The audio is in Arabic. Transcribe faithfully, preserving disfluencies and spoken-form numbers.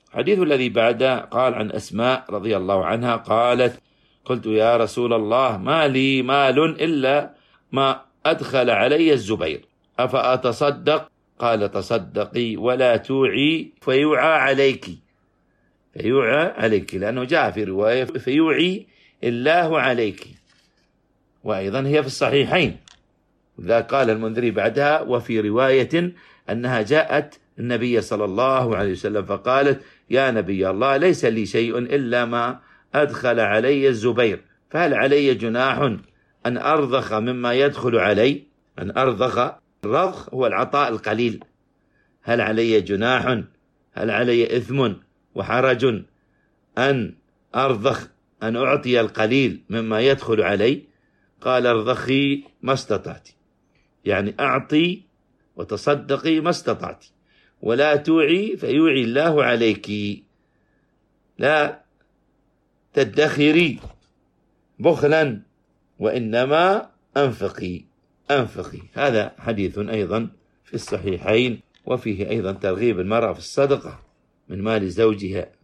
الحديث الذي بعده قال عن أسماء رضي الله عنها قالت: قلت يا رسول الله ما لي مال إلا ما أدخل علي الزبير أفأتصدق؟ قال: تصدقي ولا توعي فيوعى عليك، فيوعى عليك، لأنه جاء في رواية فيوعي الله عليك، وأيضا هي في الصحيحين. ذا قال المنذري بعدها: وفي رواية أنها جاءت النبي صلى الله عليه وسلم فقالت: يا نبي الله ليس لي شيء إلا ما أدخل علي الزبير، فهل علي جناح أن أرضخ مما يدخل علي؟ أن أرضخ، الرضخ هو العطاء القليل. هل علي جناح، هل علي إثم وحرج أن أرضخ، أن أعطي القليل مما يدخل علي؟ قال: ارضخي ما استطعت، يعني أعطي وتصدقي ما استطعت، ولا توعي فيوعي الله عليك، لا تدخري بخلا وإنما أنفقي أنفقي. هذا حديث أيضا في الصحيحين، وفيه أيضا ترغيب المرأة في الصدقة من مال زوجها.